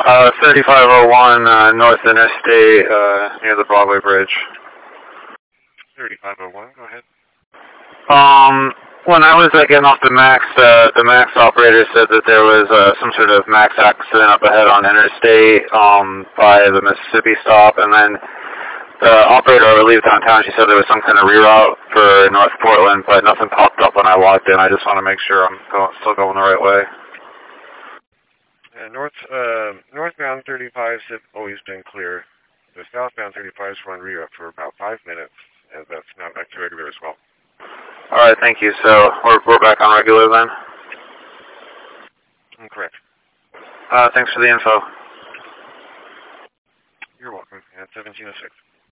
3501 North Interstate, near the Broadway Bridge. 3501, go ahead. When I was getting off the MAX operator said that there was some sort of MAX accident up ahead on Interstate by the Mississippi stop, and then the operator relieved downtown. She said there was some kind of reroute for North Portland, but nothing popped up when I logged in. I just want to make sure I'm still going the right way. Northbound 35's have always been clear. The southbound 35's run reroute for about 5 minutes, and that's now back to regular as well. All right, thank you. So we're back on regular then? Correct. Thanks for the info. You're welcome. At 1706.